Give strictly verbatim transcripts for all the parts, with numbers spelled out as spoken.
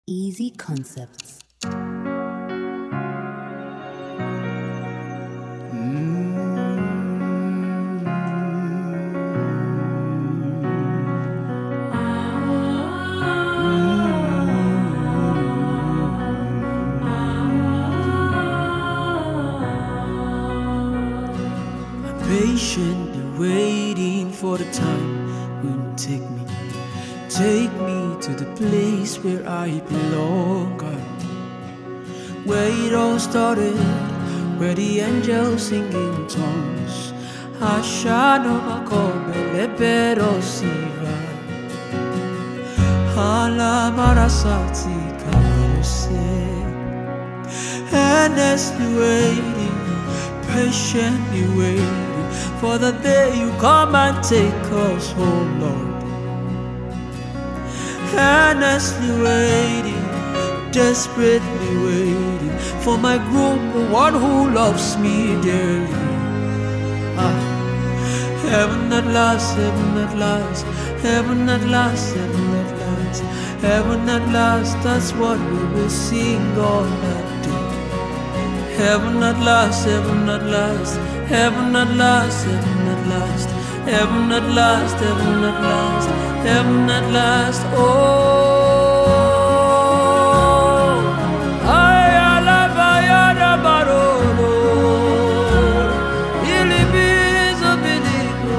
Easy Concepts. Patiently waiting for the time when you take me, take me to the place where I belong, God. Where it all started, where the angels sing in tongues. Ashano makobele pero siva, hala marasati kabose, endlessly waiting, patiently waiting for the day you come and take us home, Lord. Earnestly waiting, desperately waiting for my groom, the one who loves me dearly. Ah. Heaven at last, heaven at last, heaven at last, heaven at last, heaven at last, that's what we will sing all that day. Heaven at last, heaven at last, heaven at last, heaven at last, heaven at last, heaven at last, heaven at last. Oh, I love I barolo, ili bizo biliko.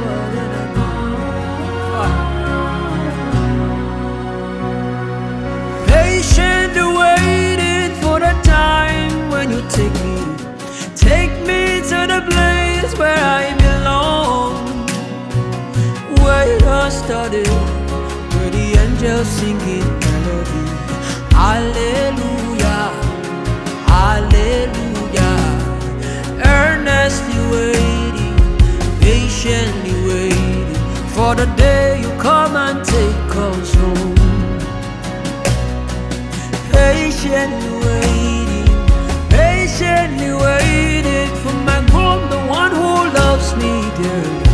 Patient waiting for the time when you take me. Take me to the place where I belong, where it all started, where the angels singing melody. Hallelujah, hallelujah. Earnestly waiting, patiently waiting for the day you come and take us home. Patiently waiting, patiently waiting for my groom, the one who loves me dearly.